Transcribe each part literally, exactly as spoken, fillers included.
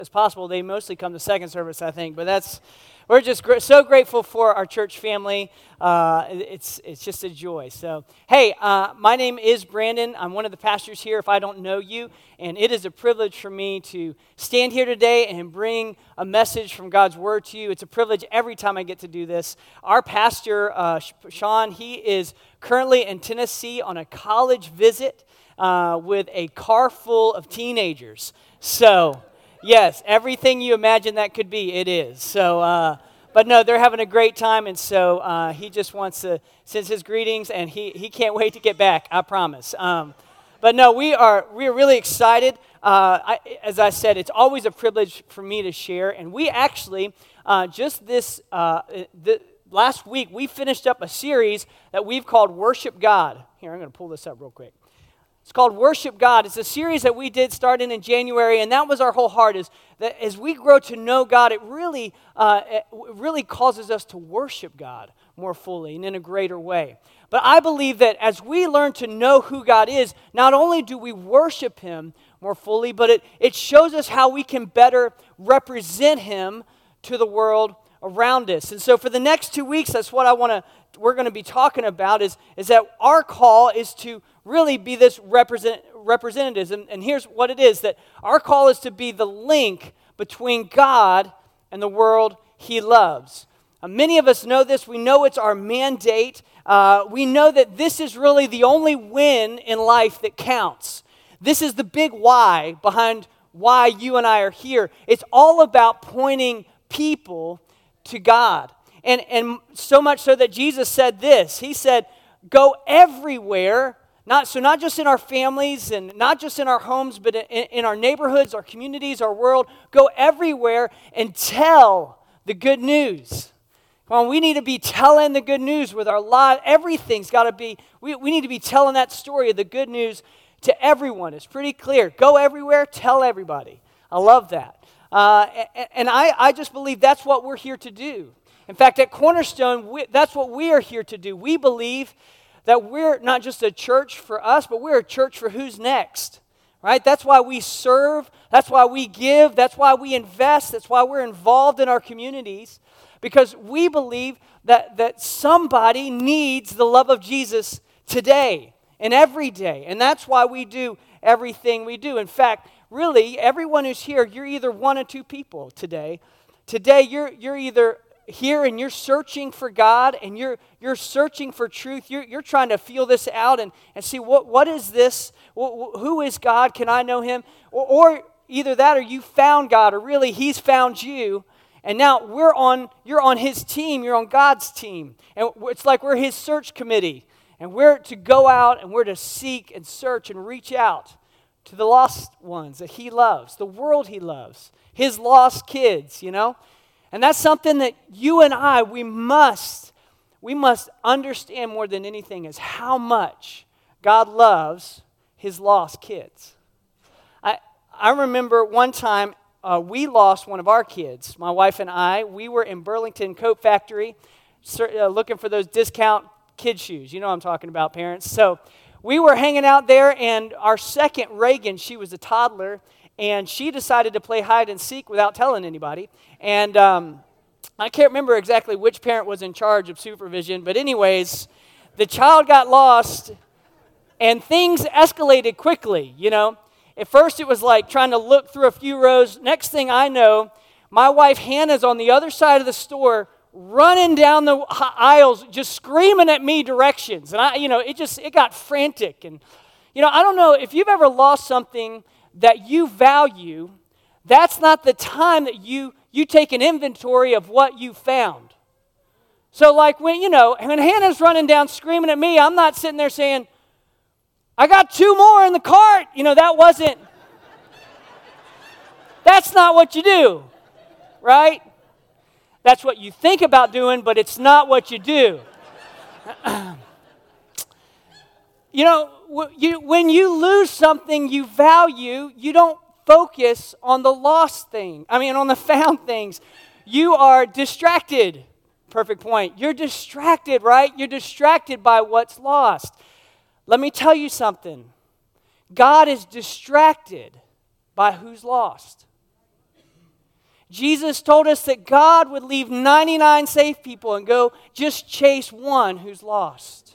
as possible. They mostly come to second service, I think, but that's, we're just gr- so grateful for our church family. Uh, it's it's just a joy. So, hey, uh, my name is Brandon. I'm one of the pastors here if I don't know you, and it is a privilege for me to stand here today and bring a message from God's Word to you. It's a privilege every time I get to do this. Our pastor, uh, Sean, he is currently in Tennessee on a college visit uh, with a car full of teenagers. So, yes, everything you imagine that could be, it is. So, uh, but no, they're having a great time, and so uh, he just wants to send his greetings, and he he can't wait to get back, I promise. Um, but no, we are we are really excited. Uh, I, as I said, it's always a privilege for me to share, and we actually uh, just this uh, the, last week we finished up a series that we've called Worship God. Here, I'm going to pull this up real quick. It's called Worship God. It's a series that we did starting in January, and that was our whole heart, is that as we grow to know God, it really, uh, it really causes us to worship God more fully and in a greater way. But I believe that as we learn to know who God is, not only do we worship Him more fully, but it, it shows us how we can better represent Him to the world around us. And so for the next two weeks, that's what I want to, we're going to be talking about, is, is that our call is to really be this represent, representatives. And, and here's what it is, that our call is to be the link between God and the world He loves. Uh, many of us know this. We know it's our mandate. Uh, we know that this is really the only win in life that counts. This is the big why behind why you and I are here. It's all about pointing people to God. And, and so much so that Jesus said this. He said, go everywhere. Not, so not just in our families and not just in our homes, but in, in our neighborhoods, our communities, our world. Go everywhere and tell the good news. Come on, we need to be telling the good news with our life. Everything's got to be, we, we need to be telling that story of the good news to everyone. It's pretty clear. Go everywhere, tell everybody. I love that. Uh, and and I, I just believe that's what we're here to do. In fact, at Cornerstone, we, that's what we are here to do. We believe that we're not just a church for us, but we're a church for who's next, right? That's why we serve. That's why we give. That's why we invest. That's why we're involved in our communities, because we believe that, that somebody needs the love of Jesus today and every day, and that's why we do everything we do. In fact, really, everyone who's here, you're either one or two people today. Today, you're you're either here and you're searching for God and you're you're searching for truth. You're, you're trying to feel this out and, and see what, what is this? Wh- who is God? Can I know Him? Or, or either that or you found God, or really He's found you. And now we're on, you're on His team. You're on God's team. And it's like we're His search committee. And we're to go out and we're to seek and search and reach out to the lost ones that He loves, the world He loves, His lost kids, you know? And that's something that you and I, we must, we must understand more than anything, is how much God loves His lost kids. I I remember one time uh, we lost one of our kids, my wife and I. We were in Burlington Coat Factory uh, looking for those discount kid shoes. You know what I'm talking about, parents. So we were hanging out there, and our second, Reagan, she was a toddler, and she decided to play hide and seek without telling anybody. And um, I can't remember exactly which parent was in charge of supervision, but anyways, the child got lost, and things escalated quickly, you know. At first, it was like trying to look through a few rows. Next thing I know, my wife Hannah's on the other side of the store, running down the aisles, just screaming at me directions. And I, you know, it just, it got frantic. And, you know, I don't know if you've ever lost something that you value. That's not the time that you you take an inventory of what you found. So like when, you know, when Hannah's running down screaming at me, I'm not sitting there saying, I got two more in the cart. You know, that wasn't, that's not what you do, right? That's what you think about doing, but it's not what you do. You know, you, when you lose something you value, you don't focus on the lost thing. I mean, on the found things. You are distracted. Perfect point. You're distracted, right? You're distracted by what's lost. Let me tell you something. God is distracted by who's lost. Jesus told us that God would leave ninety-nine safe people and go just chase one who's lost.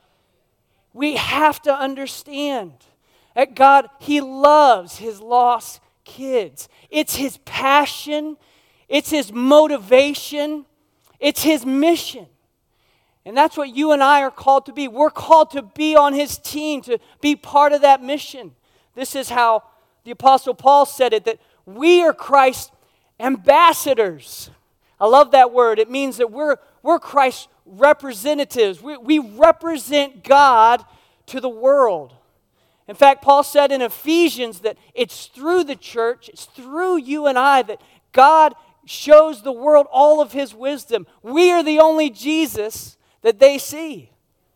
We have to understand that God, He loves His lost kids. It's His passion. It's His motivation. It's His mission. And that's what you and I are called to be. We're called to be on His team, to be part of that mission. This is how the Apostle Paul said it, that we are Christ's ambassadors. I love that word. It means that we're, we're Christ's representatives. We, we represent God to the world. In fact, Paul said in Ephesians that it's through the church, it's through you and I that God shows the world all of His wisdom. We are the only Jesus that they see.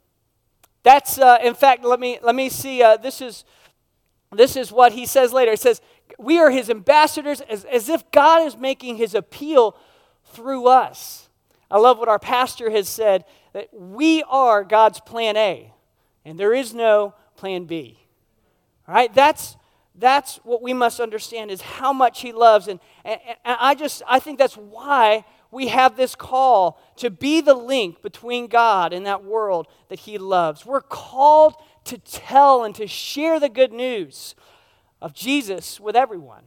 That's, uh, in fact, let me let me see. Uh, this is this is what he says later. It says, we are His ambassadors, as, as if God is making His appeal through us. I love what our pastor has said, that we are God's plan A, and there is no plan B. All right, that's that's what we must understand, is how much He loves, and, and, and I just I think that's why we have this call to be the link between God and that world that He loves. We're called to tell and to share the good news of Jesus with everyone.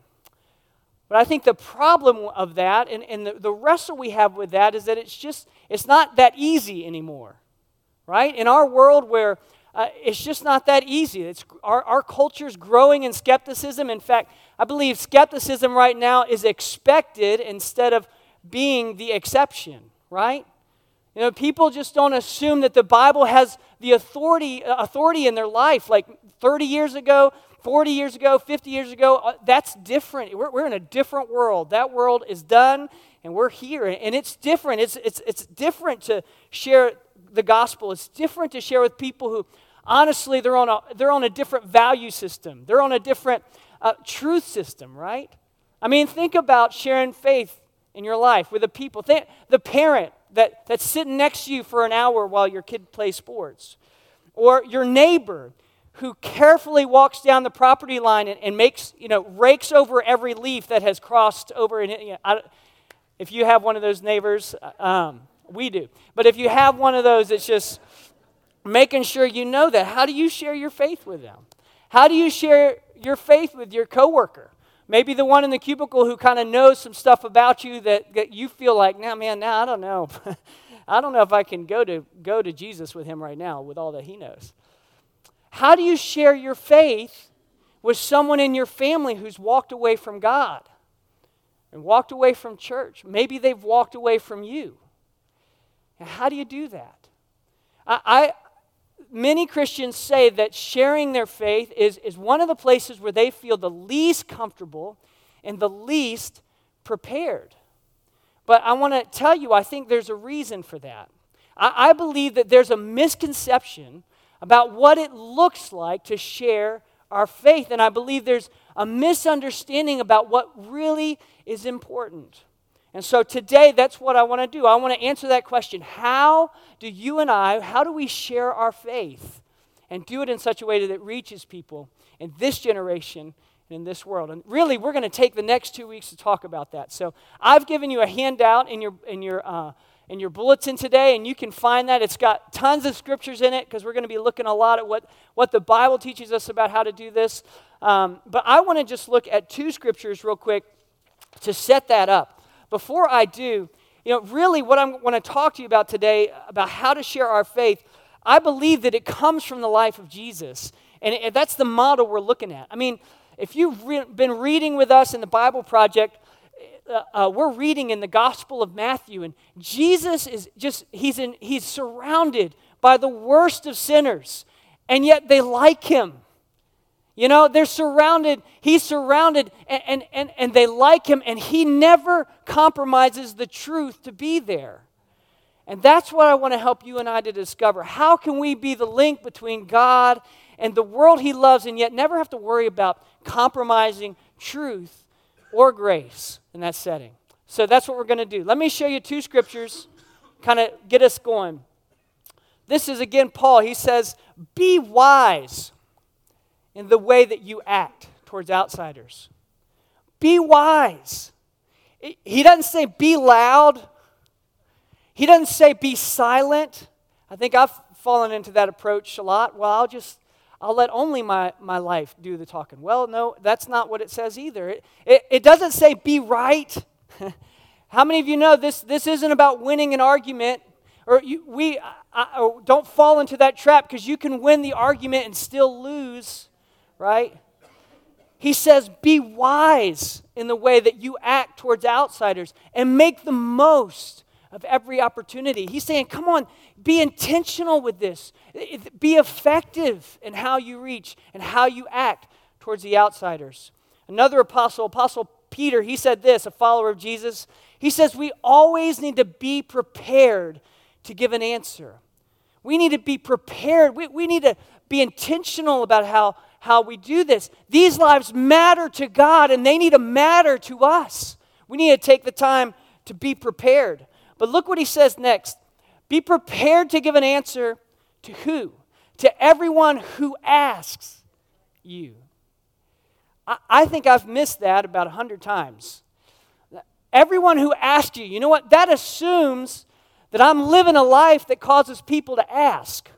But I think the problem of that, and, and the, the wrestle we have with that, is that it's just, it's not that easy anymore, right? In our world where uh, it's just not that easy. It's, our, our culture's growing in skepticism. In fact, I believe skepticism right now is expected instead of being the exception, right? You know, people just don't assume that the Bible has the authority authority in their life. Like thirty years ago, forty years ago, fifty years ago, uh, that's different. We're, we're in a different world. That world is done, and we're here. And it's different. It's, it's, it's different to share the gospel. It's different to share with people who, honestly, they're on a, they're on a different value system. They're on a different uh, truth system, right? I mean, think about sharing faith in your life with the people. Think, the parent that, that's sitting next to you for an hour while your kid plays sports. Or your neighbor who carefully walks down the property line and, and makes, you know, rakes over every leaf that has crossed over. And, you know, I, if you have one of those neighbors, um, we do. But if you have one of those, it's just making sure you know that. How do you share your faith with them? How do you share your faith with your coworker? Maybe the one in the cubicle who kind of knows some stuff about you that, that you feel like, now, man, now I don't know. I don't know if I can go to go to Jesus with him right now with all that he knows. How do you share your faith with someone in your family who's walked away from God and walked away from church? Maybe they've walked away from you. And how do you do that? I, I many Christians say that sharing their faith is, is one of the places where they feel the least comfortable and the least prepared. But I want to tell you, I think there's a reason for that. I, I believe that there's a misconception about what it looks like to share our faith. And I believe there's a misunderstanding about what really is important. And so today, that's what I want to do. I want to answer that question. How do you and I, how do we share our faith and do it in such a way that it reaches people in this generation and in this world? And really, we're going to take the next two weeks to talk about that. So I've given you a handout in your in your uh, in your bulletin today, and you can find that. It's got tons of scriptures in it because we're going to be looking a lot at what, what the Bible teaches us about how to do this. Um, but I want to just look at two scriptures real quick to set that up. Before I do, you know, really what I want to talk to you about today, about how to share our faith, I believe that it comes from the life of Jesus. And it, that's the model we're looking at. I mean, if you've re- been reading with us in the Bible Project, uh, uh, we're reading in the Gospel of Matthew, and Jesus is just, he's, in, he's surrounded by the worst of sinners, and yet they like him. You know, they're surrounded, he's surrounded, and, and, and, and they like him, and he never compromises the truth to be there. And that's what I want to help you and I to discover. How can we be the link between God and the world he loves, and yet never have to worry about compromising truth or grace in that setting? So that's what we're going to do. Let me show you two scriptures, kind of get us going. This is, again, Paul. He says, be wise in the way that you act towards outsiders. Be wise. He doesn't say be loud. He doesn't say be silent. I think I've fallen into that approach a lot. Well, I'll just, I'll let only my, my life do the talking. Well, no, that's not what it says either. It, it, it doesn't say be right. How many of you know this, this isn't about winning an argument? Or you, we I, or don't fall into that trap, because you can win the argument and still lose, right? He says, be wise in the way that you act towards outsiders and make the most of every opportunity. He's saying, come on, be intentional with this. Be effective in how you reach and how you act towards the outsiders. Another apostle, Apostle Peter, he said this, a follower of Jesus. He says, we always need to be prepared to give an answer. We need to be prepared. We, we need to be intentional about how, how we do this. These lives matter to God, and they need to matter to us. We need to take the time to be prepared. But look what he says next. Be prepared to give an answer to who? To everyone who asks you. I, I think I've missed that about a hundred times. Everyone who asks you, you know what? That assumes that I'm living a life that causes people to ask.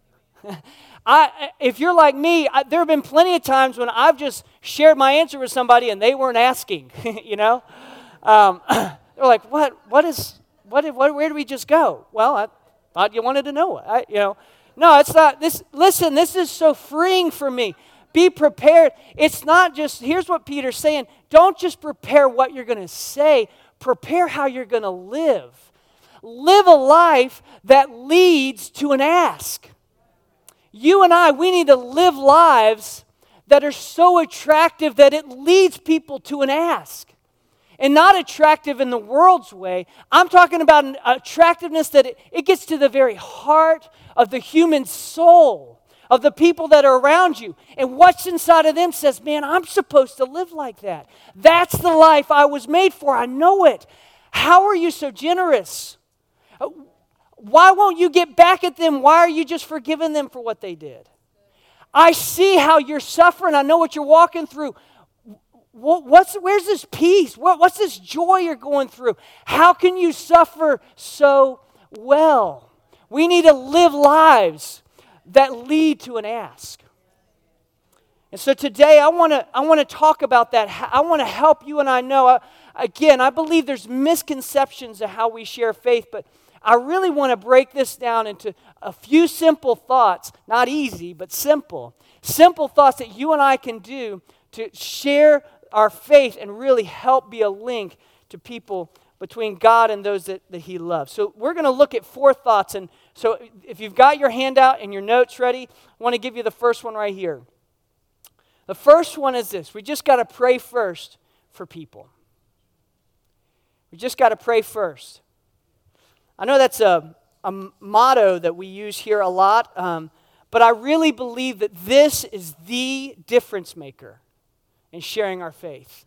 I, if you're like me, I, there have been plenty of times when I've just shared my answer with somebody and they weren't asking, you know? Um, they're like, what, what is... What, what, where do we just go? Well, I thought you wanted to know. I, you know, no, it's not. This. Listen, this is so freeing for me. Be prepared. It's not just, here's what Peter's saying. Don't just prepare what you're going to say. Prepare how you're going to live. Live a life that leads to an ask. You and I, we need to live lives that are so attractive that it leads people to an ask. And not attractive in the world's way. I'm talking about an attractiveness that it, it gets to the very heart of the human soul, of the people that are around you. And what's inside of them says, man, I'm supposed to live like that. That's the life I was made for. I know it. How are you so generous? Why won't you get back at them? Why are you just forgiving them for what they did? I see how you're suffering. I know what you're walking through. What's, where's this peace? What, what's this joy you're going through? How can you suffer so well? We need to live lives that lead to an ask. And so today I want to I want to talk about that. I want to help you and I know. I, again, I believe there's misconceptions of how we share faith, but I really want to break this down into a few simple thoughts. Not easy, but simple. Simple thoughts that you and I can do to share our faith and really help be a link to people between God and those that, that He loves. So we're going to look at four thoughts. And so if you've got your handout and your notes ready, I want to give you the first one right here. The first one is this. We just got to pray first for people. We just got to pray first. I know that's a, a motto that we use here a lot, um, but I really believe that this is the difference maker in sharing our faith.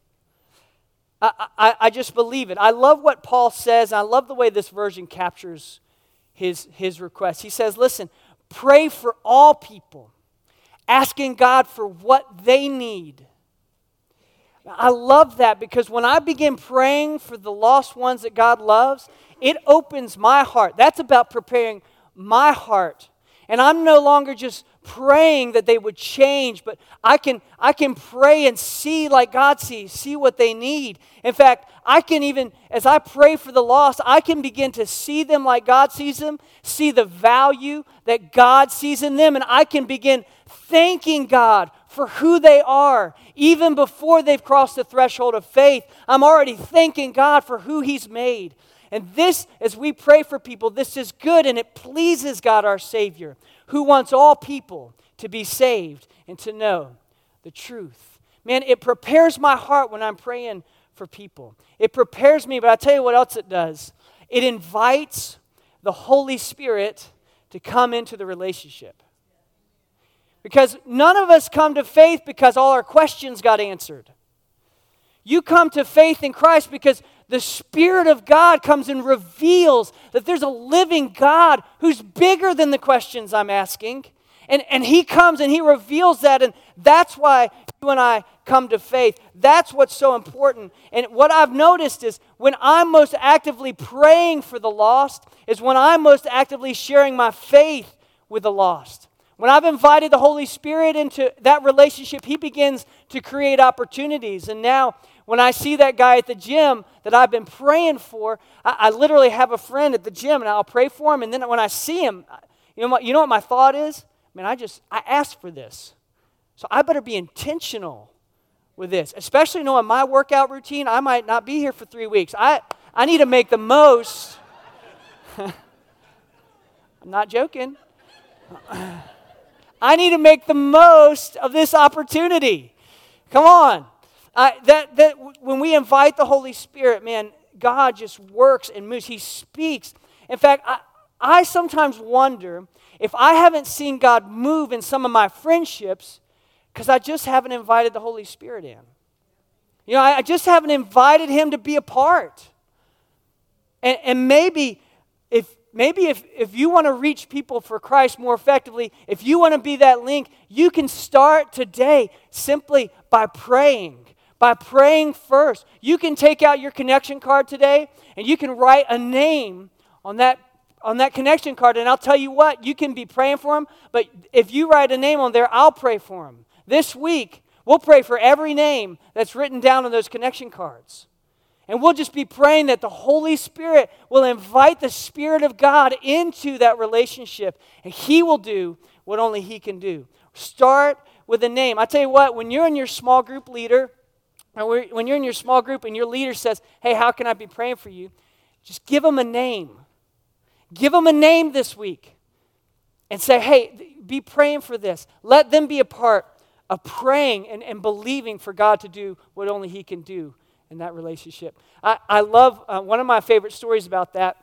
I, I, I just believe it. I love what Paul says. And I love the way this version captures his, his request. He says, listen, pray for all people, asking God for what they need. I love that, because when I begin praying for the lost ones that God loves, it opens my heart. That's about preparing my heart. And I'm no longer just praying that they would change, but I can I can pray and see like God sees, see what they need. In fact, I can even, as I pray for the lost, I can begin to see them like God sees them, see the value that God sees in them, and I can begin thanking God for who they are. Even before they've crossed the threshold of faith, I'm already thanking God for who He's made. And this, as we pray for people, this is good and it pleases God our Savior, who wants all people to be saved and to know the truth. Man, it prepares my heart when I'm praying for people. It prepares me, but I'll tell you what else it does. It invites the Holy Spirit to come into the relationship. Because none of us come to faith because all our questions got answered. You come to faith in Christ because the Spirit of God comes and reveals that there's a living God who's bigger than the questions I'm asking. And, and He comes and He reveals that, and that's why you and I come to faith. That's what's so important. And what I've noticed is when I'm most actively praying for the lost is when I'm most actively sharing my faith with the lost. When I've invited the Holy Spirit into that relationship, He begins to create opportunities. And now, when I see that guy at the gym that I've been praying for, I, I literally have a friend at the gym, and I'll pray for him. And then when I see him, you know what, you know what my thought is? Man, I just, I asked for this. So I better be intentional with this, especially knowing my workout routine. I might not be here for three weeks. I, I need to make the most. I'm not joking. I need to make the most of this opportunity. Come on. Uh, that, that when we invite the Holy Spirit, man, God just works and moves. He speaks. In fact, I, I sometimes wonder if I haven't seen God move in some of my friendships because I just haven't invited the Holy Spirit in. You know, I, I just haven't invited Him to be a part. And, and maybe if maybe if, if you want to reach people for Christ more effectively, if you want to be that link, you can start today simply by praying. By praying first. You can take out your connection card today and you can write a name on that on that connection card, and I'll tell you what, you can be praying for them, but if you write a name on there, I'll pray for them. This week, we'll pray for every name that's written down on those connection cards. And we'll just be praying that the Holy Spirit will invite the Spirit of God into that relationship, and He will do what only He can do. Start with a name. I tell you what, when you're in your small group leader, or when you're in your small group and your leader says, hey, how can I be praying for you? Just give them a name. Give them a name this week and say, hey, be praying for this. Let them be a part of praying and, and believing for God to do what only He can do in that relationship. I, I love, uh, one of my favorite stories about that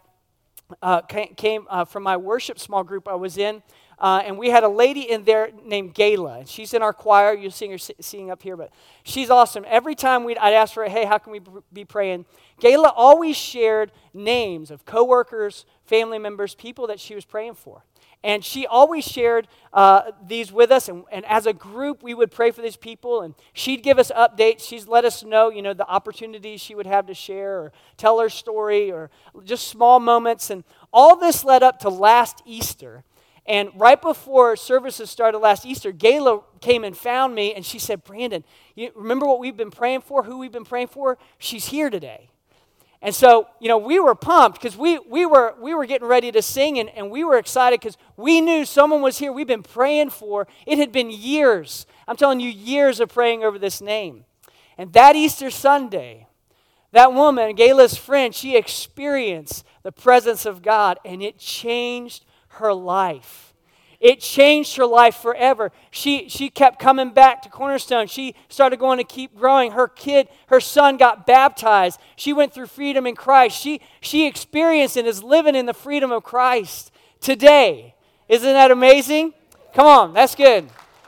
uh, came, came uh, from my worship small group I was in. Uh, and we had a lady in there named Gayla. And she's in our choir. You'll see her singing up here, but she's awesome. Every time we'd, I'd ask her, hey, how can we be praying? Gayla always shared names of coworkers, family members, people that she was praying for. And she always shared uh, these with us. And, and as a group, we would pray for these people. And she'd give us updates. She'd let us know, you know, the opportunities she would have to share or tell her story or just small moments. And all this led up to last Easter. And right before services started last Easter, Gayla came and found me, and she said, Brandon, you remember what we've been praying for, who we've been praying for? She's here today. And so, you know, we were pumped because we we were we were getting ready to sing, and, and we were excited because we knew someone was here we've been praying for. It had been years. I'm telling you, years of praying over this name. And that Easter Sunday, that woman, Gayla's friend, she experienced the presence of God, and it changed her life. It changed her life forever. She she kept coming back to Cornerstone. She started going to Keep Growing. Her kid, her son got baptized. She went through freedom in Christ. She she experienced and is living in the freedom of Christ today. Isn't that amazing? Come on, that's good.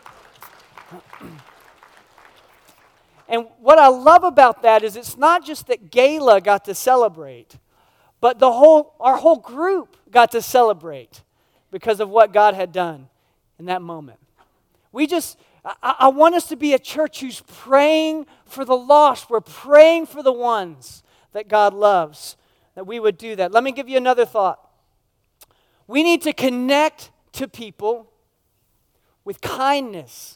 And what I love about that is it's not just that Gayla got to celebrate, but the whole our whole group got to celebrate because of what God had done in that moment. We just, I, I want us to be a church who's praying for the lost. We're praying for the ones that God loves, that we would do that. Let me give you another thought. We need to connect to people with kindness.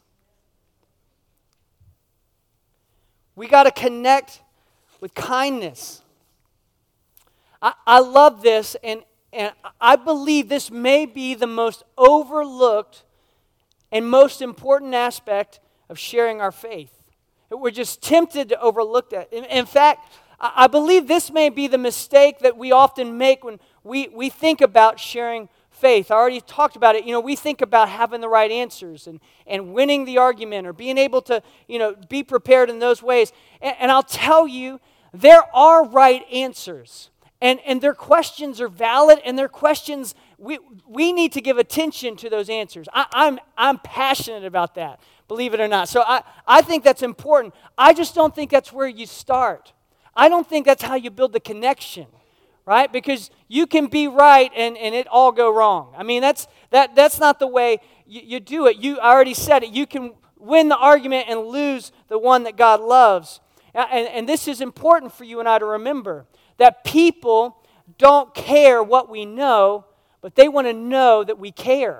We got to connect with kindness. I, I love this, and And I believe this may be the most overlooked and most important aspect of sharing our faith. We're just tempted to overlook that. In, in fact, I believe this may be the mistake that we often make when we, we think about sharing faith. I already talked about it. You know, we think about having the right answers and, and winning the argument or being able to, you know, be prepared in those ways. And, and I'll tell you, there are right answers. And, and their questions are valid, and their questions, we, we need to give attention to those answers. I, I'm, I'm passionate about that, believe it or not. So I, I think that's important. I just don't think that's where you start. I don't think that's how you build the connection, right? Because you can be right and, and it all go wrong. I mean, that's that that's not the way you, you do it. You I already said it. You can win the argument and lose the one that God loves. And, and this is important for you and I to remember, that people don't care what we know, but they want to know that we care.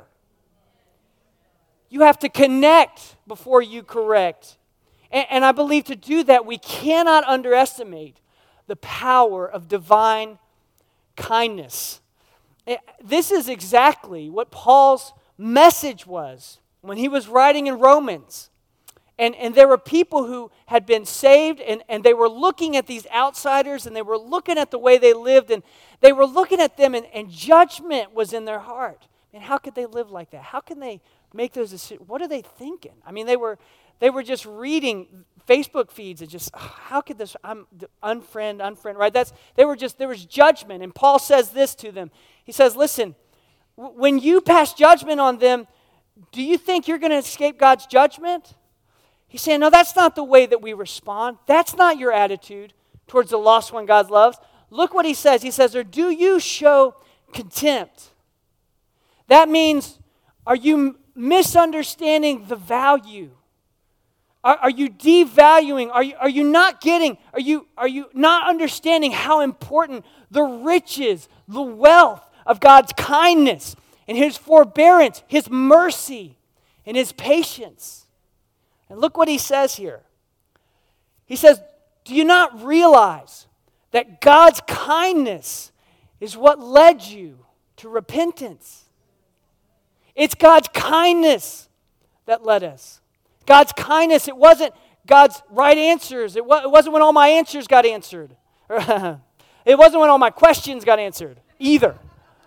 You have to connect before you correct. And, and I believe to do that, we cannot underestimate the power of divine kindness. This is exactly what Paul's message was when he was writing in Romans. And, and there were people who had been saved, and, and they were looking at these outsiders, and they were looking at the way they lived, and they were looking at them, and, and judgment was in their heart. And how could they live like that? How can they make those decisions? What are they thinking? I mean, they were they were just reading Facebook feeds and just, oh, how could this, I'm unfriend, unfriend, right? That's they were just, there was judgment. And Paul says this to them. He says, listen, w- when you pass judgment on them, do you think you're going to escape God's judgment? He's saying, no, that's not the way that we respond. That's not your attitude towards the lost one God loves. Look what he says. He says, or do you show contempt? That means, are you misunderstanding the value? Are, are you devaluing? Are you, are you not getting, are you, are you not understanding how important the riches, the wealth of God's kindness and His forbearance, His mercy, and His patience? And look what he says here. He says, do you not realize that God's kindness is what led you to repentance? It's God's kindness that led us. God's kindness, it wasn't God's right answers. It, wa- it wasn't when all my answers got answered. It wasn't when all my questions got answered either.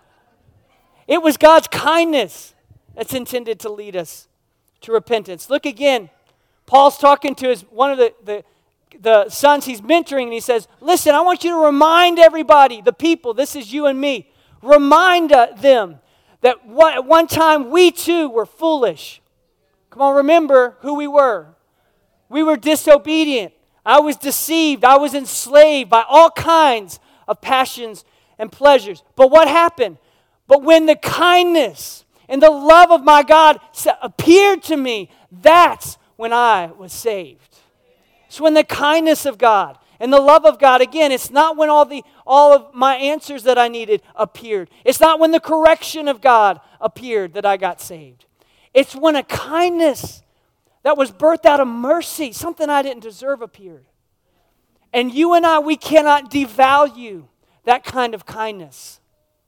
It was God's kindness that's intended to lead us to repentance. Look again. Paul's talking to his one of the, the, the sons he's mentoring, and he says, listen, I want you to remind everybody, the people, this is you and me, remind uh, them that what, at one time we too were foolish. Come on, remember who we were. We were disobedient. I was deceived. I was enslaved by all kinds of passions and pleasures. But what happened? But when the kindness and the love of my God appeared to me, that's when I was saved. It's when the kindness of God and the love of God, again, it's not when all the all of my answers that I needed appeared. It's not when the correction of God appeared that I got saved. It's when a kindness that was birthed out of mercy, something I didn't deserve, appeared. And you and I, we cannot devalue that kind of kindness.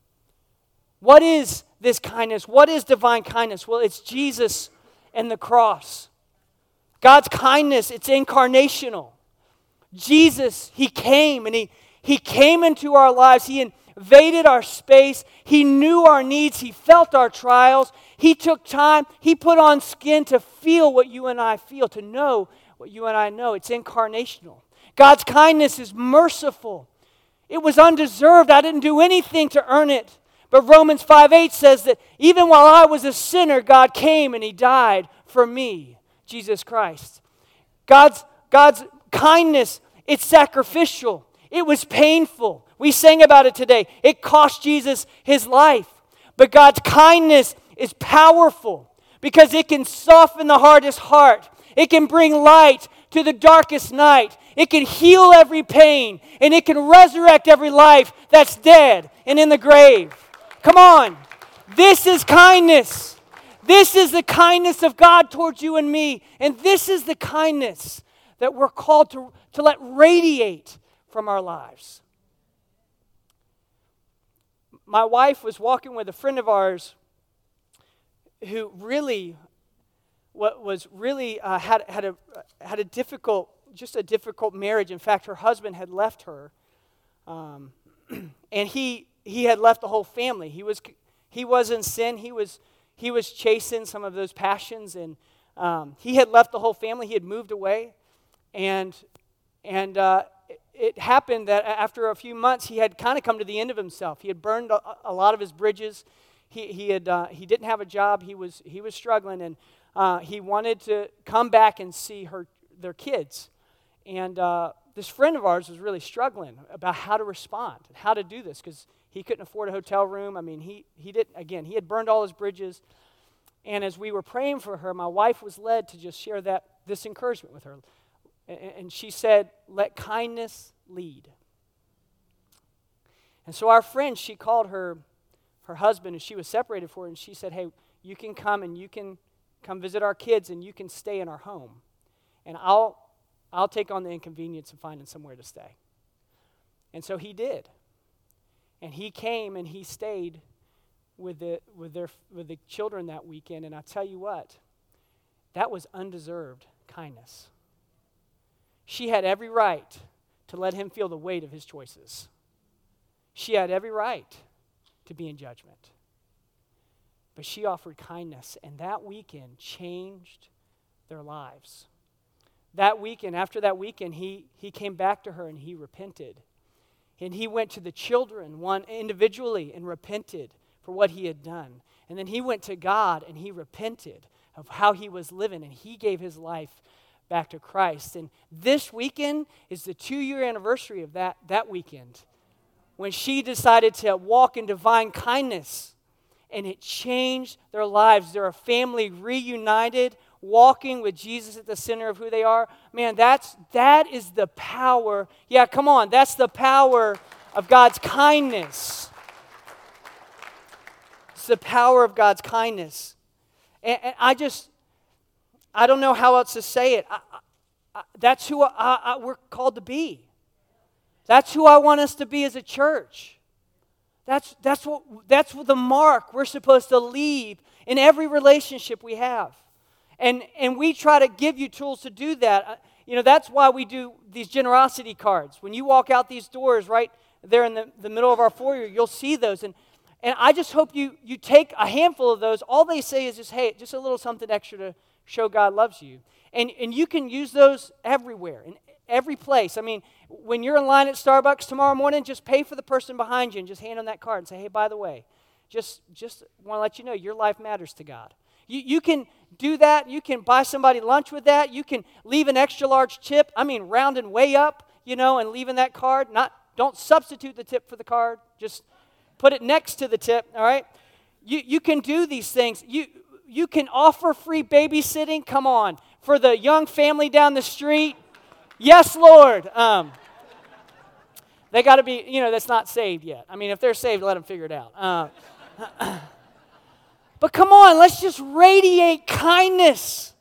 What is this kindness? What is divine kindness? Well, it's Jesus and the cross. God's kindness, it's incarnational. Jesus, He came and He, he came into our lives. He invaded our space. He knew our needs. He felt our trials. He took time. He put on skin to feel what you and I feel, to know what you and I know. It's incarnational. God's kindness is merciful. It was undeserved. I didn't do anything to earn it. But Romans five eight says that even while I was a sinner, God came and He died for me, Jesus Christ. God's, God's kindness, it's sacrificial. It was painful. We sang about it today. It cost Jesus His life. But God's kindness is powerful because it can soften the hardest heart. It can bring light to the darkest night. It can heal every pain, and it can resurrect every life that's dead and in the grave. Come on. This is kindness. This is the kindness of God towards you and me. And this is the kindness that we're called to, to let radiate from our lives. My wife was walking with a friend of ours who really what was really uh, had had a had a difficult just a difficult marriage. In fact, her husband had left her, um, and he he had left the whole family. He was he was in sin. He was he was chasing some of those passions, and um, he had left the whole family. He had moved away, and and uh, it, it happened that after a few months, he had kind of come to the end of himself. He had burned a, a lot of his bridges. He he had uh, he didn't have a job. He was he was struggling, and uh, he wanted to come back and see her their kids. And uh, this friend of ours was really struggling about how to respond and how to do this because he couldn't afford a hotel room. I mean, he he didn't. Again, he had burned all his bridges, And as we were praying for her, my wife was led to just share that this encouragement with her. And she said, let kindness lead. And so our friend, she called her her husband, and she was separated for her, and she said, hey, you can come and you can come visit our kids, and you can stay in our home. And I'll I'll take on the inconvenience of finding somewhere to stay. And so he did. And he came and he stayed with the with their with the children that weekend. And I tell you what, that was undeserved kindness. She had every right to let him feel the weight of his choices. She had every right to be in judgment. But she offered kindness, and that weekend changed their lives. That weekend, after that weekend, he, he came back to her and he repented. And he went to the children, one individually, and repented for what he had done. And then he went to God and he repented of how he was living, and he gave his life back to Christ. And this weekend is the two-year anniversary of that, that weekend when she decided to walk in divine kindness, and it changed their lives. They're a family reunited, walking with Jesus at the center of who they are. Man, that's that is the power. Yeah, come on. That's the power of God's kindness. It's the power of God's kindness. And, and I just, I don't know how else to say it. I, I, that's who I, I, we're called to be. That's who I want us to be as a church. That's, that's, what, that's what the mark we're supposed to leave in every relationship we have. And, and we try to give you tools to do that. You know, that's why we do these generosity cards. When you walk out these doors right there in the, the middle of our foyer, you'll see those. And, and I just hope you, you take a handful of those. All they say is just, hey, just a little something extra to show God loves you. And, and you can use those everywhere, in every place. I mean, when you're in line at Starbucks tomorrow morning, just pay for the person behind you and just hand them that card and say, hey, by the way, just, just want to let you know your life matters to God. You, you can do that. You can buy somebody lunch with that. You can leave an extra large tip. I mean, rounding way up, you know, and leaving that card. Not, don't substitute the tip for the card. Just put it next to the tip, all right? You, you can do these things. You, you can offer free babysitting. Come on. For the young family down the street. Yes, Lord. Um, they got to be, you know, that's not saved yet. I mean, if they're saved, let them figure it out. Uh, but come on, let's just radiate kindness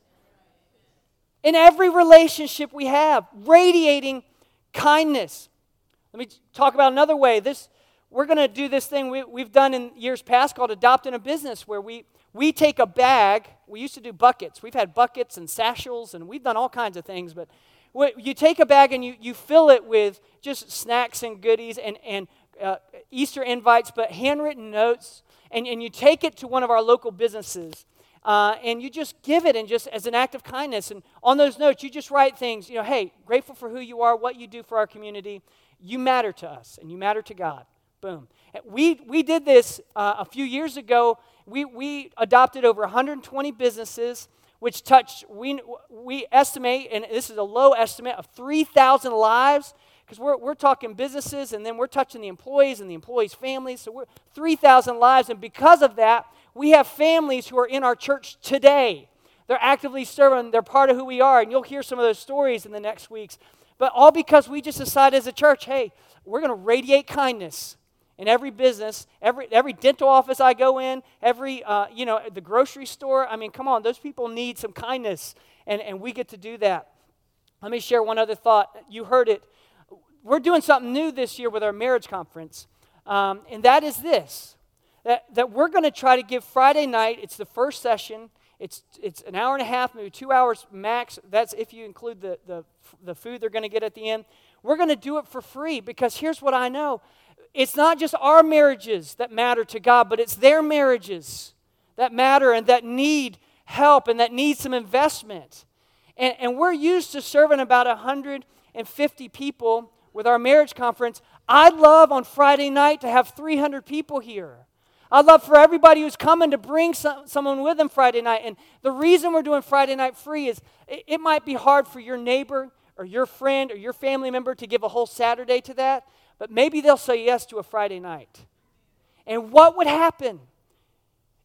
in every relationship we have. Radiating kindness. Let me talk about another way. This we're going to do this thing we, we've done in years past called Adopting a Business, where we we take a bag. We used to do buckets. We've had buckets and satchels, and we've done all kinds of things, but you take a bag and you, you fill it with just snacks and goodies and, and uh, Easter invites, but handwritten notes, and, and you take it to one of our local businesses, uh, and you just give it and just as an act of kindness. And on those notes, you just write things, you know, hey, grateful for who you are, what you do for our community. You matter to us, and you matter to God. Boom. We we did this uh, a few years ago. We, we adopted over one hundred twenty businesses, which touched, we we estimate, and this is a low estimate, of three thousand lives, because we're, we're talking businesses, and then we're touching the employees and the employees' families, so we're three thousand lives, and because of that, we have families who are in our church today. They're actively serving, they're part of who we are, and you'll hear some of those stories in the next weeks, but all because we just decided as a church, hey, we're going to radiate kindness in every business, every every dental office I go in, every, uh, you know, the grocery store. I mean, come on, those people need some kindness, and, and we get to do that. Let me share one other thought. You heard it. We're doing something new this year with our marriage conference, um, and that is this, that, that we're going to try to give Friday night, it's the first session, it's it's an hour and a half, maybe two hours max. That's if you include the, the, the food they're going to get at the end. We're going to do it for free, because here's what I know. It's not just our marriages that matter to God, but it's their marriages that matter and that need help and that need some investment. And, and we're used to serving about one hundred fifty people with our marriage conference. I'd love on Friday night to have three hundred people here. I'd love for everybody who's coming to bring some, someone with them Friday night. And the reason we're doing Friday night free is it, it might be hard for your neighbor or your friend or your family member to give a whole Saturday to that. But maybe they'll say yes to a Friday night. And what would happen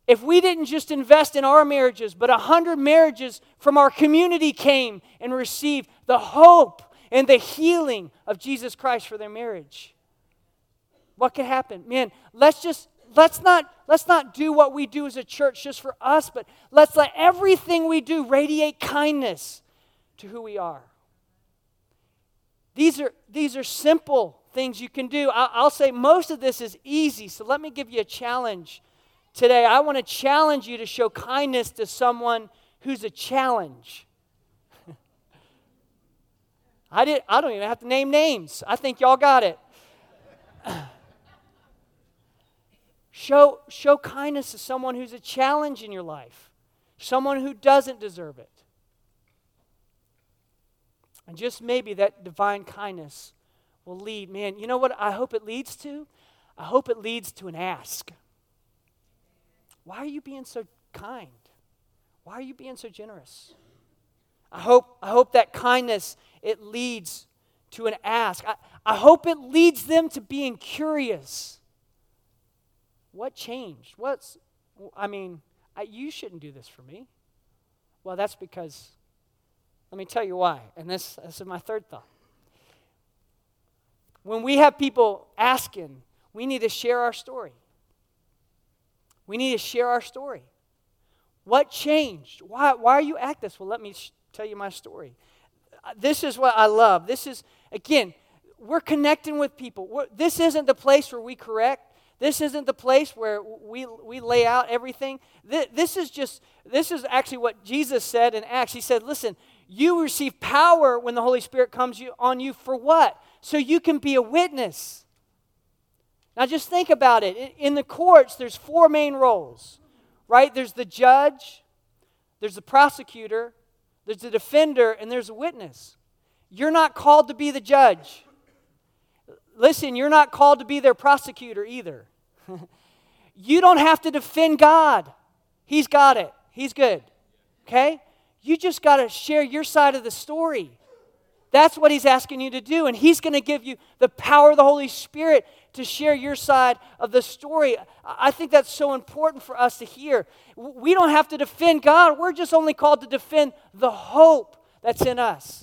if we didn't just invest in our marriages, but a hundred marriages from our community came and received the hope and the healing of Jesus Christ for their marriage, what could happen? Man, let's just, let's not, let's not do what we do as a church just for us, but let's let everything we do radiate kindness to who we are. These are, these are simple things you can do. I, I'll say most of this is easy, so let me give you a challenge today. I want to challenge you to show kindness to someone who's a challenge. I did. I don't even have to name names. I think y'all got it. show, show kindness to someone who's a challenge in your life, someone who doesn't deserve it. And just maybe that divine kindness will lead. Man, you know what I hope it leads to? I hope it leads to an ask. Why are you being so kind? Why are you being so generous? I hope, I hope that kindness, it leads to an ask. I, I hope it leads them to being curious. What changed? What's, I mean, I, you shouldn't do this for me. Well, that's because, let me tell you why. And this, this is my third thought. When we have people asking, we need to share our story. We need to share our story. What changed? Why, why are you at this? Well, let me sh- tell you my story. This is what I love. This is, again, we're connecting with people. We're, this isn't the place where we correct. This isn't the place where we we lay out everything. This, this is just, this is actually what Jesus said in Acts. He said, listen, you receive power when the Holy Spirit comes you, on you for what? So you can be a witness. Now just think about it. In, in the courts, there's four main roles, right? There's the judge, there's the prosecutor, there's the defender, and there's a witness. You're not called to be the judge. Listen, you're not called to be their prosecutor either. You don't have to defend God. He's got it. He's good. Okay? You just got to share your side of the story. That's what he's asking you to do, and he's going to give you the power of the Holy Spirit to share your side of the story. I think that's so important for us to hear. We don't have to defend God. We're just only called to defend the hope that's in us.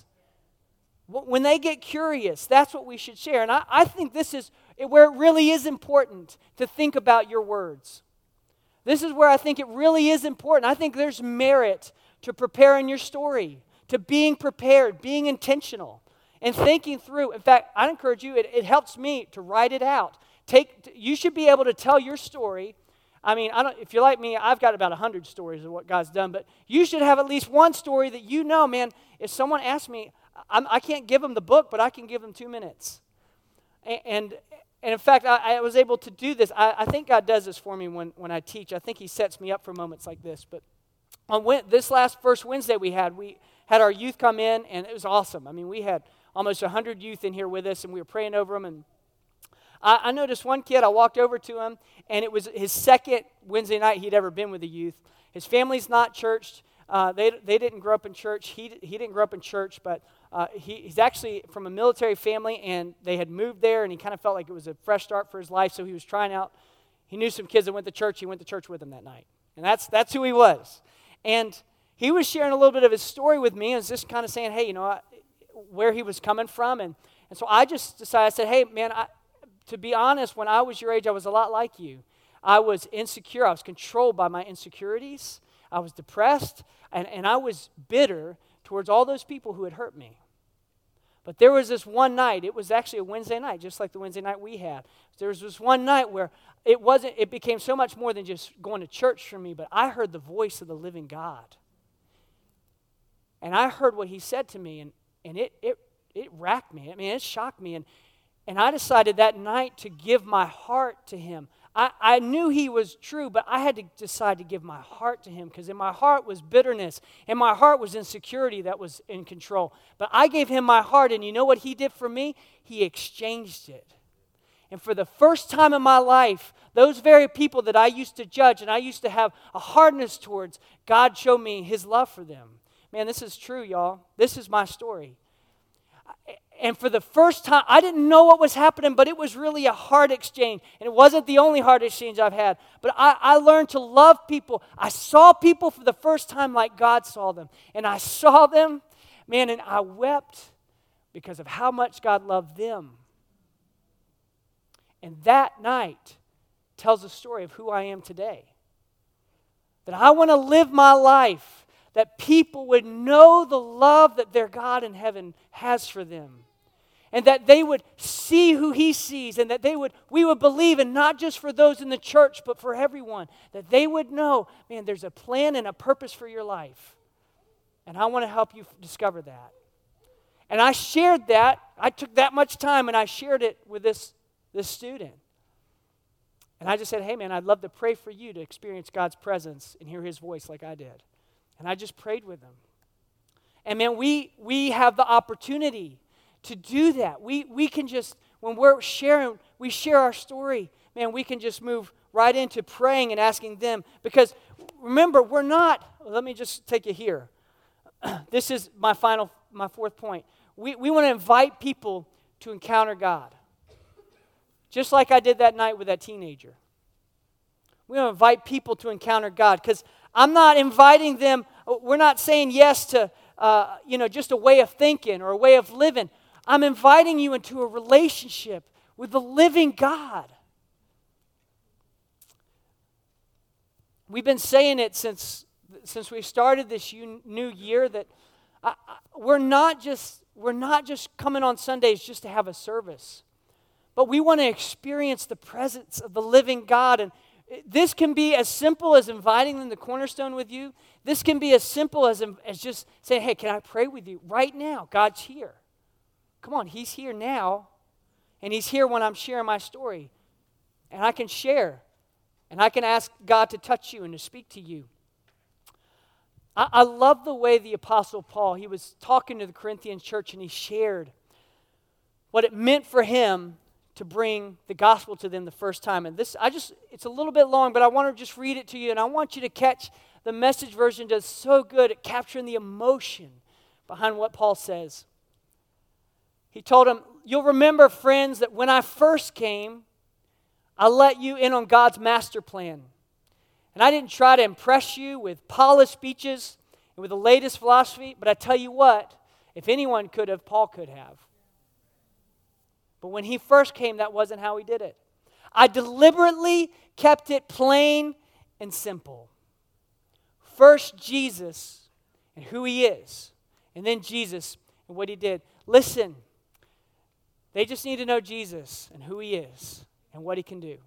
When they get curious, that's what we should share. And I, I think this is where it really is important to think about your words. This is where I think it really is important. I think there's merit to preparing your story, to being prepared, being intentional, and thinking through. In fact, I encourage you, it, it helps me to write it out. Take, you should be able to tell your story. I mean, I don't, if you're like me, I've got about one hundred stories of what God's done, but you should have at least one story that you know, man, if someone asks me, I'm, I can't give them the book, but I can give them two minutes. And, and, and in fact, I, I was able to do this. I, I think God does this for me when, when I teach. I think he sets me up for moments like this. But on when, this last first Wednesday we had, we had our youth come in, and it was awesome. I mean, we had almost one hundred youth in here with us, and we were praying over them. And I, I noticed one kid, I walked over to him, and it was his second Wednesday night he'd ever been with the youth. His family's not churched. Uh, they they didn't grow up in church. He he didn't grow up in church, but uh, he, he's actually from a military family, and they had moved there, and he kind of felt like it was a fresh start for his life, so he was trying out. He knew some kids that went to church. He went to church with them that night, and that's that's who he was. And he was sharing a little bit of his story with me, and was just kind of saying, hey, you know, I, where he was coming from, and and so I just decided, I said, hey, man, I, to be honest, when I was your age, I was a lot like you. I was insecure. I was controlled by my insecurities. I was depressed, and, and I was bitter towards all those people who had hurt me. But there was this one night, it was actually a Wednesday night, just like the Wednesday night we had. There was this one night where it wasn't, it became so much more than just going to church for me, but I heard the voice of the living God. And I heard what he said to me, and, and it, it, it racked me. I mean, it shocked me. And, and I decided that night to give my heart to him. I, I knew he was true, but I had to decide to give my heart to him, because in my heart was bitterness. In my heart was insecurity that was in control. But I gave him my heart, and you know what he did for me? He exchanged it. And for the first time in my life, those very people that I used to judge and I used to have a hardness towards, God showed me his love for them. Man, this is true, y'all. This is my story. And for the first time, I didn't know what was happening, but it was really a heart exchange. And it wasn't the only heart exchange I've had. But I, I learned to love people. I saw people for the first time like God saw them. And I saw them, man, and I wept because of how much God loved them. And that night tells the story of who I am today. That I want to live my life that people would know the love that their God in heaven has for them. And that they would see who He sees, and that they would, we would believe, and not just for those in the church, but for everyone. That they would know, man, there's a plan and a purpose for your life. And I want to help you discover that. And I shared that. I took that much time and I shared it with this, this student. And I just said, hey man, I'd love to pray for you to experience God's presence and hear His voice like I did. And I just prayed with him. And man, we we have the opportunity to do that. We we can just, when we're sharing, we share our story, man, we can just move right into praying and asking them. Because remember, we're not, let me just take you here. This is my final, my fourth point. We, we want to invite people to encounter God. Just like I did that night with that teenager. We want to invite people to encounter God, because I'm not inviting them, we're not saying yes to, uh, you know, just a way of thinking or a way of living. I'm inviting you into a relationship with the living God. We've been saying it since since we started this new year that I, I, we're not just we're not just coming on Sundays just to have a service, but we want to experience the presence of the living God. And this can be as simple as inviting them to Cornerstone with you. This can be as simple as as just saying, "Hey, can I pray with you right now? God's here. Come on, He's here now, and He's here when I'm sharing my story, and I can share, and I can ask God to touch you and to speak to you." I, I love the way the Apostle Paul, he was talking to the Corinthian church, and he shared what it meant for him to bring the gospel to them the first time. And this, I just, it's a little bit long, but I want to just read it to you, and I want you to catch the Message version does so good at capturing the emotion behind what Paul says. He told them, "You'll remember, friends, that when I first came, I let you in on God's master plan. And I didn't try to impress you with polished speeches and with the latest philosophy, but I tell you what, if anyone could have, Paul could have. But when he first came, that wasn't how he did it. I deliberately kept it plain and simple. First, Jesus and who He is, and then Jesus and what He did. Listen, they just need to know Jesus and who He is and what He can do.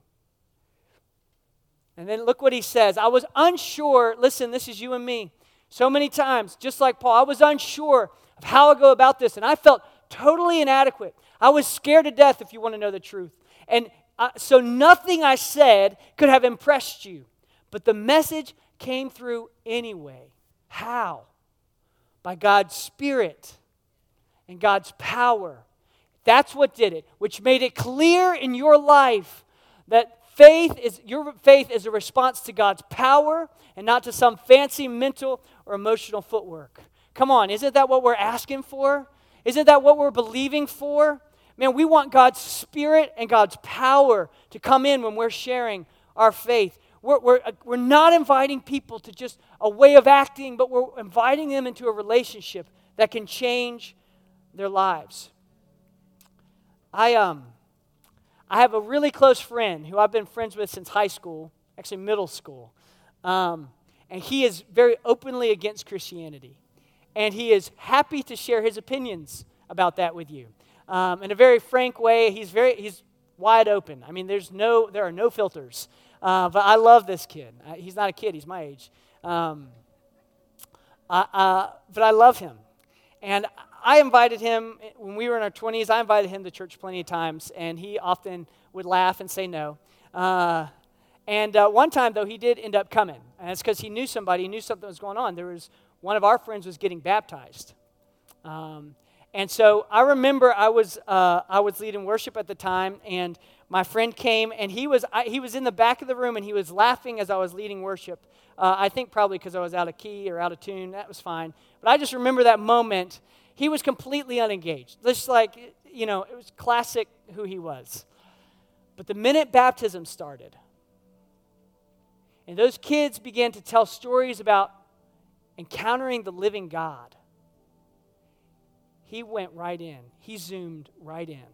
And then look what he says. I was unsure. Listen, this is you and me. So many times, just like Paul, I was unsure of how I go about this, and I felt totally inadequate. I was scared to death, if you want to know the truth. And uh, so nothing I said could have impressed you. But the message came through anyway. How? By God's Spirit and God's power. That's what did it, which made it clear in your life that faith is your faith is a response to God's power and not to some fancy mental or emotional footwork. Come on, isn't that what we're asking for? Isn't that what we're believing for? Man, we want God's Spirit and God's power to come in when we're sharing our faith. We're, we're, we're not inviting people to just a way of acting, but we're inviting them into a relationship that can change their lives. I um. I have a really close friend who I've been friends with since high school, actually middle school. Um, and he is very openly against Christianity. And he is happy to share his opinions about that with you. Um, in a very frank way, he's very he's wide open. I mean, there's no there are no filters. Uh, but I love this kid. Uh, he's not a kid, he's my age. Um, uh, uh, but I love him. And I invited him, when we were in our twenties, I invited him to church plenty of times, and he often would laugh and say no. Uh, and uh, one time, though, he did end up coming, and it's because he knew somebody, he knew something was going on. There was, one of our friends was getting baptized. Um, and so I remember I was uh, I was leading worship at the time, and my friend came, and he was I, he was in the back of the room, and he was laughing as I was leading worship. Uh, I think probably because I was out of key or out of tune. That was fine. But I just remember that moment. he was completely unengaged. Just like, you know, it was classic who he was. But the minute baptism started, and those kids began to tell stories about encountering the living God, he went right in. He zoomed right in.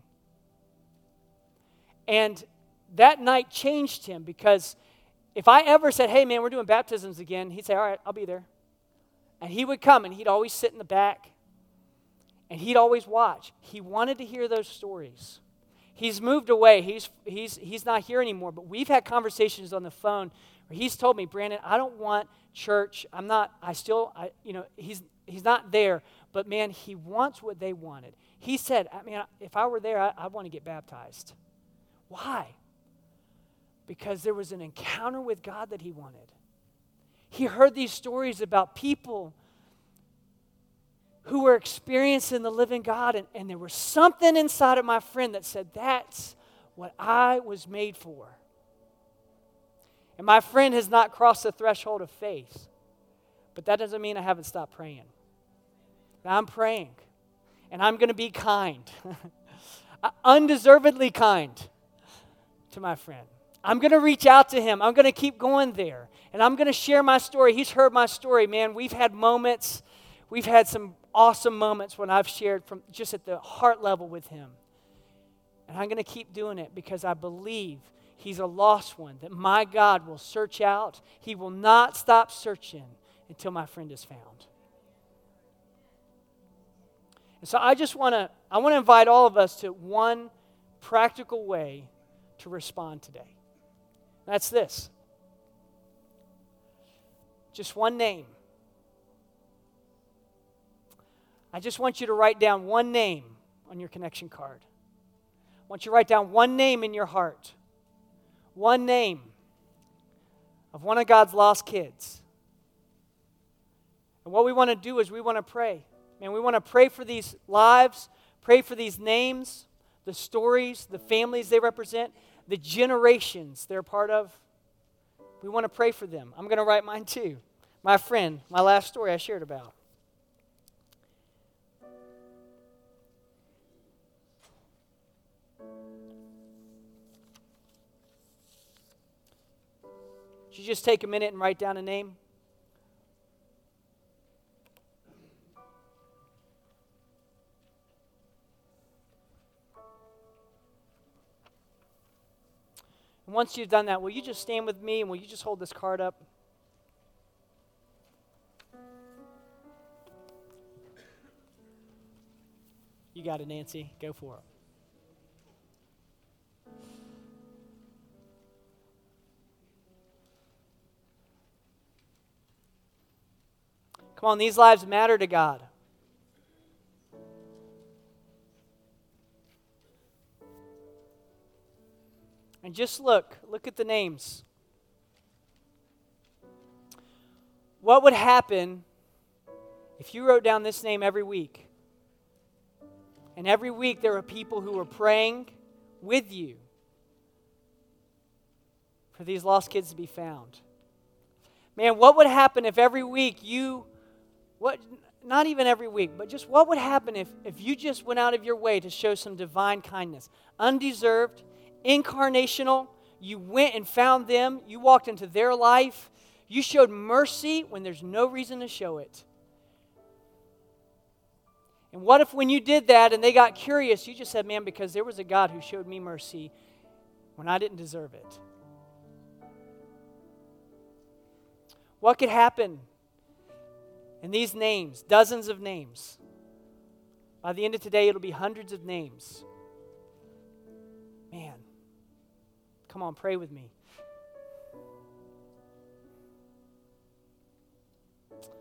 And that night changed him, because if I ever said, hey, man, we're doing baptisms again, he'd say, all right, I'll be there. And he would come, and he'd always sit in the back, and he'd always watch. He wanted to hear those stories. He's moved away. He's, he's, he's not here anymore, but we've had conversations on the phone where he's told me, Brandon, I don't want church. I'm not, I still, I, you know, he's, he's not there, but man, he wants what they wanted. He said, I mean, if I were there, I, I want to get baptized. Why? Because there was an encounter with God that he wanted. He heard these stories about people who were experiencing the living God, and, and there was something inside of my friend that said, that's what I was made for. And my friend has not crossed the threshold of faith, but that doesn't mean I haven't stopped praying. I'm praying, and I'm going to be kind, undeservedly kind to my friend. I'm going to reach out to him. I'm going to keep going there, and I'm going to share my story. He's heard my story, man. We've had moments, we've had some awesome moments when I've shared from just at the heart level with him. And I'm going to keep doing it because I believe he's a lost one that my God will search out. He will not stop searching until my friend is found. And so I just want to I want to invite all of us to one practical way to respond today. That's this. Just one name. I just want you to write down one name on your connection card. I want you to write down one name in your heart. One name of one of God's lost kids. And what we want to do is we want to pray. Man, we want to pray for these lives, pray for these names, the stories, the families they represent, the generations they're part of. We want to pray for them. I'm going to write mine too. My friend, my last story I shared about. Should you just take a minute and write down a name? And once you've done that, will you just stand with me and will you just hold this card up? You got it, Nancy. Go for it. Come on, these lives matter to God. And just look, look at the names. What would happen if you wrote down this name every week? And every week there were people who were praying with you for these lost kids to be found. Man, what would happen if every week you, what? not even every week, but just what would happen if, if you just went out of your way to show some divine kindness? Undeserved, incarnational, you went and found them, you walked into their life, you showed mercy when there's no reason to show it. And what if when you did that and they got curious, you just said, man, because there was a God who showed me mercy when I didn't deserve it? What could happen in these names, dozens of names? By the end of today, it'll be hundreds of names. Man, come on, pray with me.